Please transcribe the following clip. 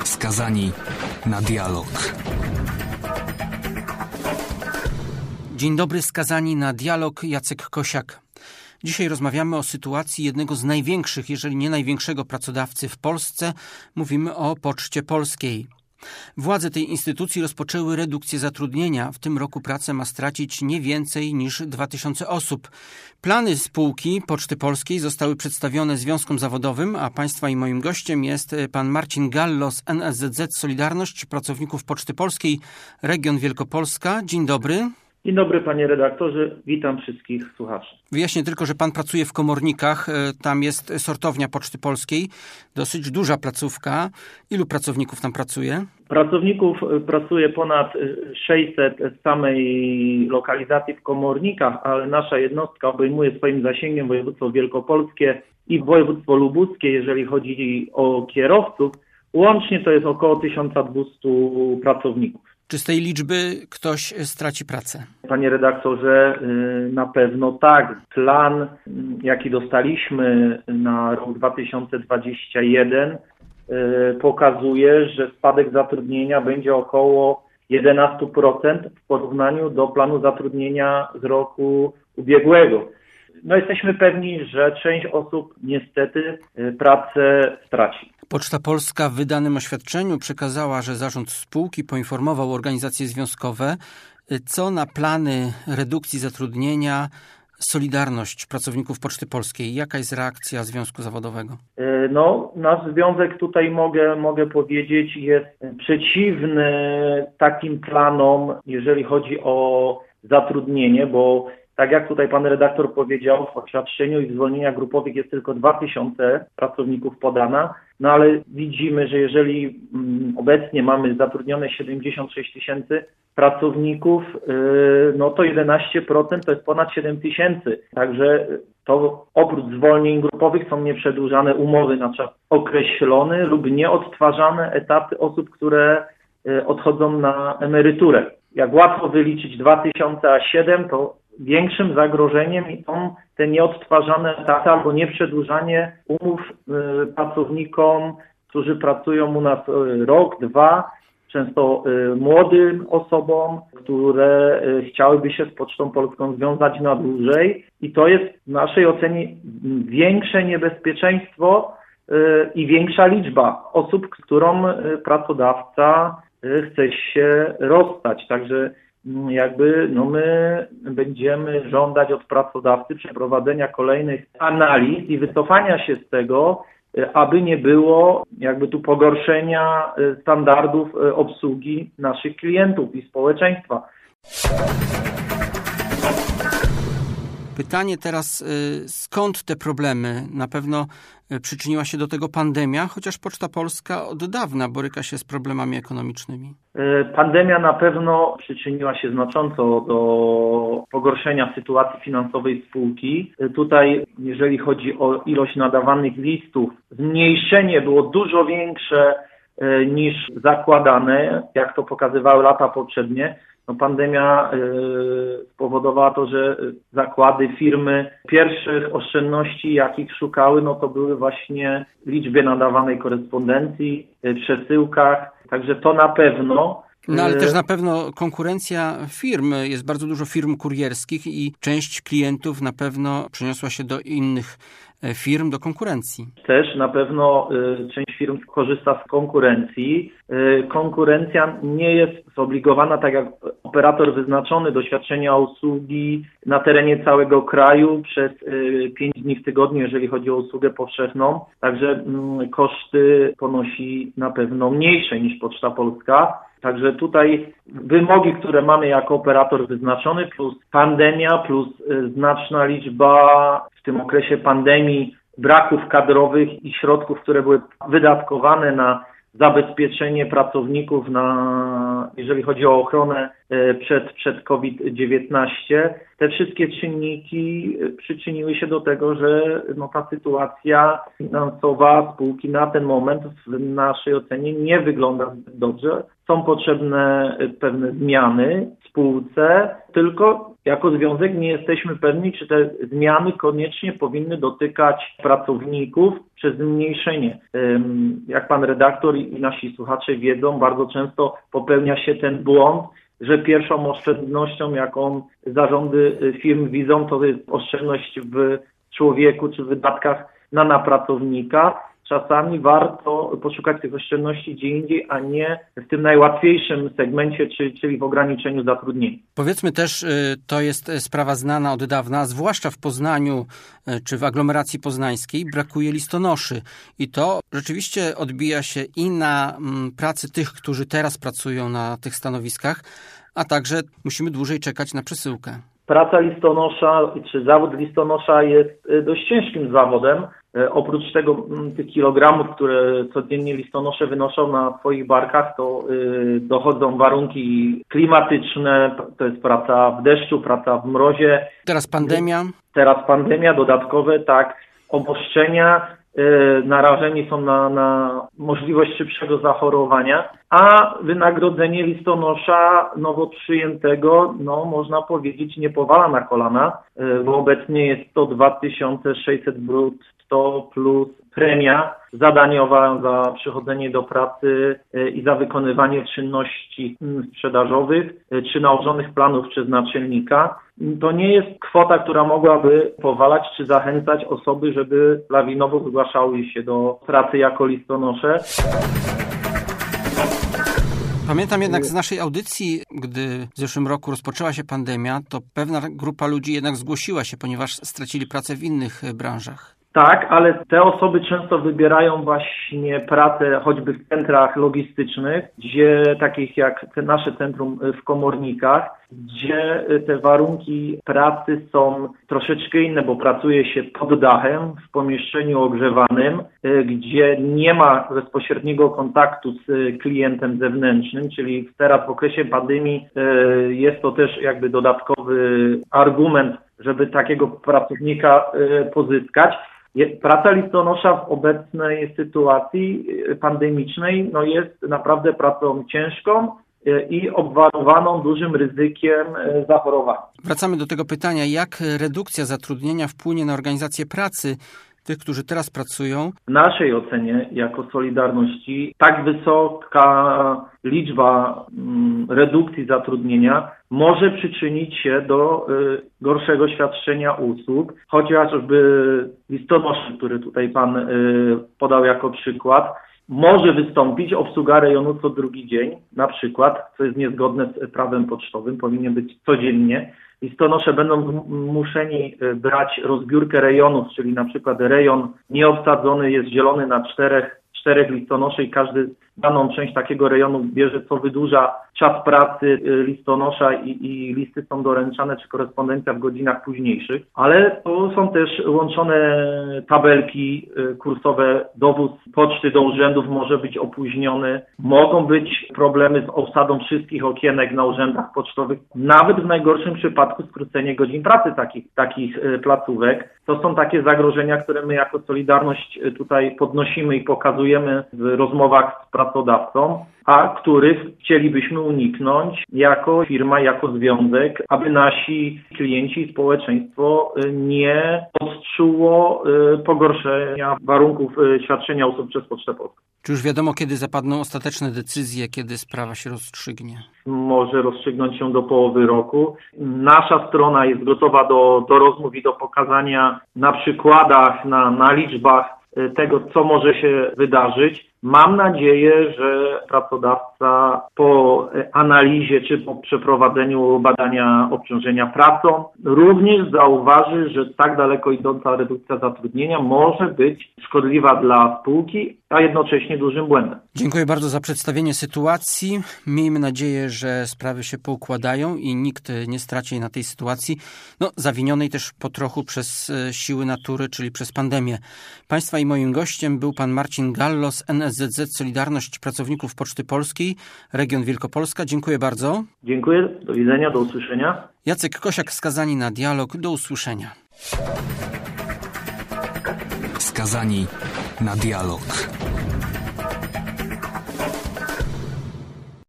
Skazani na dialog. Dzień dobry, skazani na dialog. Jacek Kosiak. Dzisiaj rozmawiamy o sytuacji jednego z największych, jeżeli nie największego pracodawcy w Polsce. Mówimy o Poczcie Polskiej. Władze tej instytucji rozpoczęły redukcję zatrudnienia. W tym roku pracę ma stracić nie więcej niż 2000 osób. Plany spółki Poczty Polskiej zostały przedstawione związkom zawodowym, a Państwa i moim gościem jest pan Marcin Gallo z NSZZ Solidarność Pracowników Poczty Polskiej, Region Wielkopolska. Dzień dobry. Dzień dobry, panie redaktorze. Witam wszystkich słuchaczy. Wyjaśnię tylko, że pan pracuje w Komornikach. Tam jest sortownia Poczty Polskiej. Dosyć duża placówka. Ilu pracowników tam pracuje? Pracowników pracuje ponad 600 z samej lokalizacji w Komornikach, ale nasza jednostka obejmuje swoim zasięgiem województwo wielkopolskie i województwo lubuskie, jeżeli chodzi o kierowców. Łącznie to jest około 1200 pracowników. Czy z tej liczby ktoś straci pracę? Panie redaktorze, na pewno tak. Plan, jaki dostaliśmy na rok 2021, pokazuje, że spadek zatrudnienia będzie około 11% w porównaniu do planu zatrudnienia z roku ubiegłego. No jesteśmy pewni, że część osób niestety pracę straci. Poczta Polska w wydanym oświadczeniu przekazała, że zarząd spółki poinformował organizacje związkowe, co na plany redukcji zatrudnienia Solidarność Pracowników Poczty Polskiej. Jaka jest reakcja Związku Zawodowego? No, nasz związek tutaj mogę powiedzieć jest przeciwny takim planom, jeżeli chodzi o zatrudnienie, bo tak jak tutaj pan redaktor powiedział, w oświadczeniu i w zwolnieniach grupowych jest tylko 2000 pracowników podana, no ale widzimy, że jeżeli obecnie mamy zatrudnione 76 000 pracowników, no to 11% to jest ponad 7000. Także to oprócz zwolnień grupowych są nieprzedłużane umowy na czas określony lub nieodtwarzane etaty osób, które odchodzą na emeryturę. Jak łatwo wyliczyć 2000 a 7, to większym zagrożeniem są te nieodtwarzane etaty albo nieprzedłużanie umów pracownikom, którzy pracują u nas rok, dwa, często młodym osobom, które chciałyby się z Pocztą Polską związać na dłużej. I to jest w naszej ocenie większe niebezpieczeństwo i większa liczba osób, którą pracodawca chce się rozstać. Także my będziemy żądać od pracodawcy przeprowadzenia kolejnych analiz i wycofania się z tego, aby nie było tu pogorszenia standardów obsługi naszych klientów i społeczeństwa. Pytanie teraz, skąd te problemy? Na pewno przyczyniła się do tego pandemia, chociaż Poczta Polska od dawna boryka się z problemami ekonomicznymi. Pandemia na pewno przyczyniła się znacząco do pogorszenia sytuacji finansowej spółki. Tutaj, jeżeli chodzi o ilość nadawanych listów, zmniejszenie było dużo większe niż zakładane, jak to pokazywały lata poprzednie. Pandemia spowodowała to, że zakłady, firmy pierwszych oszczędności, jakich szukały, to były właśnie liczbie nadawanej korespondencji, przesyłkach. Także to na pewno. No ale też na pewno konkurencja firm. Jest bardzo dużo firm kurierskich i część klientów na pewno przeniosła się do innych firm, do konkurencji. Też na pewno część firm korzysta z konkurencji. Konkurencja nie jest zobligowana, tak jak operator wyznaczony, do świadczenia usługi na terenie całego kraju przez 5 dni w tygodniu, jeżeli chodzi o usługę powszechną. Także koszty ponosi na pewno mniejsze niż Poczta Polska. Także tutaj wymogi, które mamy jako operator wyznaczony, plus pandemia, plus znaczna liczba w tym okresie pandemii braków kadrowych i środków, które były wydatkowane na zabezpieczenie pracowników, jeżeli chodzi o ochronę przed COVID-19. Te wszystkie czynniki przyczyniły się do tego, że ta sytuacja finansowa spółki na ten moment w naszej ocenie nie wygląda zbyt dobrze. Są potrzebne pewne zmiany w spółce, tylko jako związek nie jesteśmy pewni, czy te zmiany koniecznie powinny dotykać pracowników przez zmniejszenie. Jak pan redaktor i nasi słuchacze wiedzą, bardzo często popełnia się ten błąd, że pierwszą oszczędnością, jaką zarządy firm widzą, to jest oszczędność w człowieku czy w wydatkach na pracownika. Czasami warto poszukać tych oszczędności gdzie indziej, a nie w tym najłatwiejszym segmencie, czyli w ograniczeniu zatrudnienia. Powiedzmy też, to jest sprawa znana od dawna, zwłaszcza w Poznaniu czy w aglomeracji poznańskiej brakuje listonoszy. I to rzeczywiście odbija się i na pracy tych, którzy teraz pracują na tych stanowiskach, a także musimy dłużej czekać na przesyłkę. Praca listonosza, czy zawód listonosza jest dość ciężkim zawodem. Oprócz tego tych kilogramów, które codziennie listonosze wynoszą na swoich barkach, to dochodzą warunki klimatyczne, to jest praca w deszczu, praca w mrozie. Teraz pandemia, dodatkowe, tak, obostrzenia, narażeni są na możliwość szybszego zachorowania, a wynagrodzenie listonosza nowo przyjętego, można powiedzieć, nie powala na kolana, bo obecnie jest to 2600 brutto plus premia zadaniowa za przychodzenie do pracy i za wykonywanie czynności sprzedażowych czy nałożonych planów przez naczelnika. To nie jest kwota, która mogłaby powalać czy zachęcać osoby, żeby lawinowo zgłaszały się do pracy jako listonosze. Pamiętam jednak z naszej audycji, gdy w zeszłym roku rozpoczęła się pandemia, to pewna grupa ludzi jednak zgłosiła się, ponieważ stracili pracę w innych branżach. Tak, ale te osoby często wybierają właśnie pracę choćby w centrach logistycznych, gdzie takich jak te nasze centrum w Komornikach, gdzie te warunki pracy są troszeczkę inne, bo pracuje się pod dachem, w pomieszczeniu ogrzewanym, gdzie nie ma bezpośredniego kontaktu z klientem zewnętrznym, czyli teraz w okresie pandemii jest to też jakby dodatkowy argument, żeby takiego pracownika pozyskać. Praca listonosza w obecnej sytuacji pandemicznej jest naprawdę pracą ciężką i obwarowaną dużym ryzykiem zachorowań. Wracamy do tego pytania, jak redukcja zatrudnienia wpłynie na organizację pracy tych, którzy teraz pracują? W naszej ocenie jako Solidarności tak wysoka liczba redukcji zatrudnienia może przyczynić się do gorszego świadczenia usług, chociażby listonosz, który tutaj pan podał jako przykład, może wystąpić obsługa rejonu co drugi dzień, na przykład, co jest niezgodne z prawem pocztowym, powinien być codziennie. Listonosze będą zmuszeni brać rozbiórkę rejonów, czyli na przykład rejon nieobsadzony jest dzielony na czterech listonoszy i każdy daną część takiego rejonu bierze, co wydłuża czas pracy listonosza i listy są doręczane, czy korespondencja w godzinach późniejszych. Ale to są też łączone tabelki kursowe, dowóz poczty do urzędów może być opóźniony, mogą być problemy z obsadą wszystkich okienek na urzędach pocztowych, nawet w najgorszym przypadku skrócenie godzin pracy takich placówek. To są takie zagrożenia, które my jako Solidarność tutaj podnosimy i pokazujemy w rozmowach z pracodawcą, a których chcielibyśmy uniknąć jako firma, jako związek, aby nasi klienci i społeczeństwo nie odczuło pogorszenia warunków świadczenia usług przez Pocztę Polską. Czy już wiadomo, kiedy zapadną ostateczne decyzje, kiedy sprawa się rozstrzygnie? Może rozstrzygnąć się do połowy roku. Nasza strona jest gotowa do rozmów i do pokazania na przykładach, na liczbach tego, co może się wydarzyć. Mam nadzieję, że pracodawca po analizie czy po przeprowadzeniu badania obciążenia pracą również zauważy, że tak daleko idąca redukcja zatrudnienia może być szkodliwa dla spółki, a jednocześnie dużym błędem. Dziękuję bardzo za przedstawienie sytuacji. Miejmy nadzieję, że sprawy się poukładają i nikt nie straci na tej sytuacji, zawinionej też po trochu przez siły natury, czyli przez pandemię. Państwa i moim gościem był pan Marcin Gallo z NSZZ Solidarność Pracowników Poczty Polskiej, region Wielkopolska. Dziękuję bardzo. Dziękuję, do widzenia, do usłyszenia. Jacek Kosiak, Skazani na dialog, do usłyszenia. Skazani na dialog.